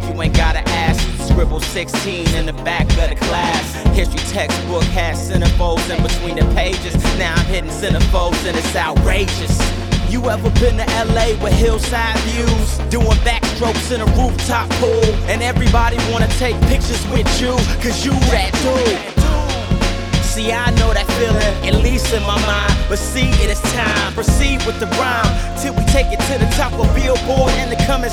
you ain't gotta ask. Scribble 16 in the back of the class. History textbook has centerfolds in between the pages. Now I'm hitting centerfolds and it's outrageous. You ever been to LA with hillside views? Doing backstrokes in a rooftop pool, and everybody wanna take pictures with you, cause you that dude. See, I know that feeling, at least in my mind. But see, it is time, proceed with the rhyme till we take it to the top of Billboard and the coming